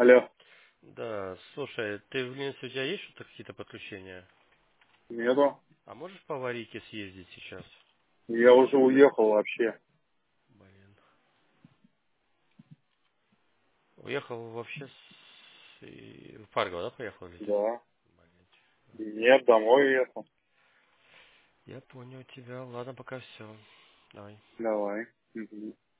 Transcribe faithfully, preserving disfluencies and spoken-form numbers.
Алло. Да, слушай, ты в Линце, у тебя есть что-то, какие-то подключения? Нету. А можешь по аварийке съездить сейчас? Я уже уехал вообще. Блин. Уехал вообще с... и- в Фарго, да, поехал или где? Да. Блин. Нет, домой уехал. Я понял тебя. Ладно, пока все. Давай. Давай. Мгм.